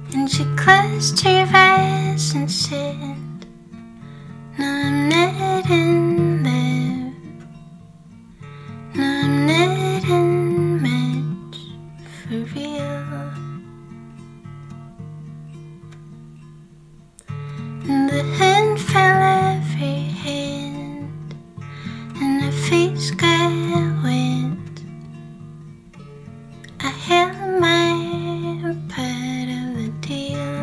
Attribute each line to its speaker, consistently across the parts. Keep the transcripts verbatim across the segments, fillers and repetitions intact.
Speaker 1: And she closed her eyes and said, "No, I'm not in love. No, I'm not in much for real." And the hand fell off her hand, and her face got wet. I held my part of the deal.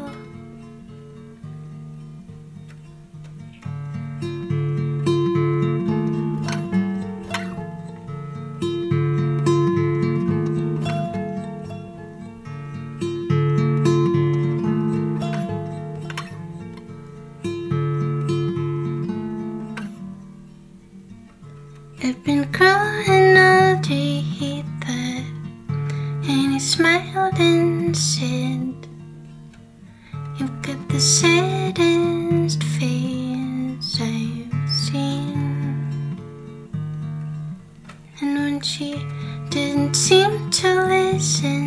Speaker 1: I've been growing older, he thought, and he smiled and said, "You've got the saddest face I've seen." And when she didn't seem to listen,